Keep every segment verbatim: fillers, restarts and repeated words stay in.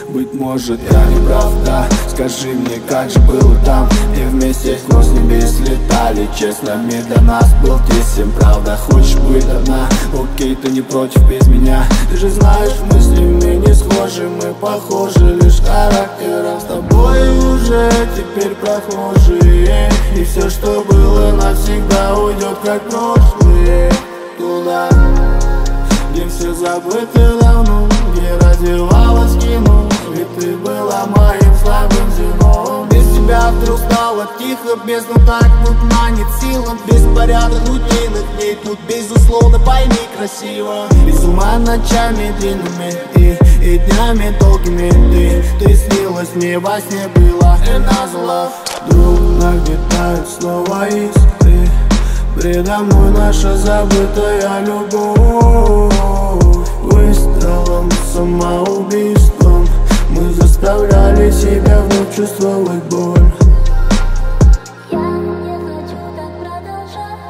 Быть может, я не прав, да. Скажи мне, как же было там, где вместе сквозь небес летали. Честно, мир для нас был тесен, правда. Хочешь быть одна? Окей, ты не против без меня. Ты же знаешь, мысли мы не схожи, мы похожи лишь характером. С тобой уже теперь прохожие, и все, что было навсегда, уйдет как прошлое. Туда, где все забыто давно, где раздевалась кино, ведь ты была моим слабым звеном. Без тебя вдруг стало тихо, бездну так тут манит силам. Беспорядок рутинных дней тут, безусловно, пойми, красиво. Без ума ночами длинными и, и днями долгими ты, ты снилась мне во сне, была и назло. Вдруг нагнетают снова искры, предо мной наша забытая любовь. Выстрелом, самоубийством мы заставляли себя вновь чувствовать боль. Я не хочу так продолжать.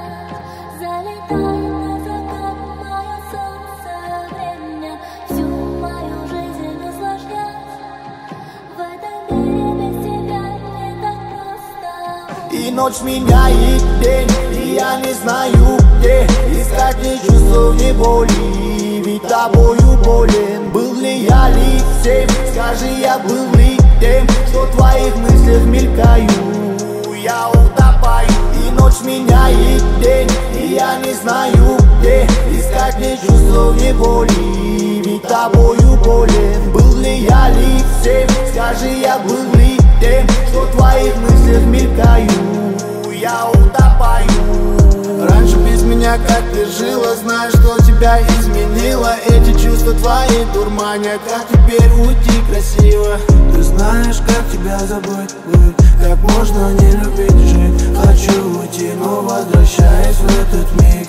Залетай на закат, мое солнце, время всю мою жизнь усложнять. В этом мире без тебя не так просто. И ночь меняет день, и я не знаю где искать ни чувств, ни боли, ведь тобою болен. Был ли я ли всем, скажи, я был ли тем, что в твоих мыслях мелькаю, я утопаю. И ночь меняет день, и я не знаю где искать ни чувств, ни боли, ведь тобою болен. Был ли я ли всем, скажи, я был ли тем, что в твоих мыслях мелькаю, я утопаю. Раньше без меня как ты жила, знаешь, что тебя изменило. Эти чувства твои дурманят, как теперь уйти красиво. Ты знаешь, как тебя забыть, быть, как можно не любить, жить. Хочу уйти, но возвращаюсь в этот миг.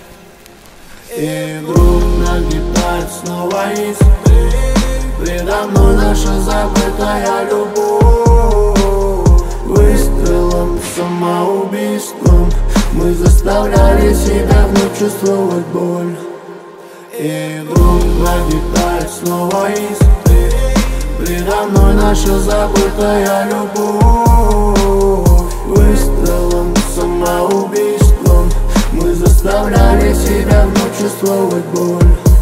И вдруг нагнетает снова искры, предо мной наша забытая любовь. Выстрелом, самоубийством мы заставляли себя вновь чувствовать боль. И вдруг нагнетает снова искры, предо мной наша забытая любовь. Выстрелом, самоубийством мы заставляли себя вновь чувствовать боль.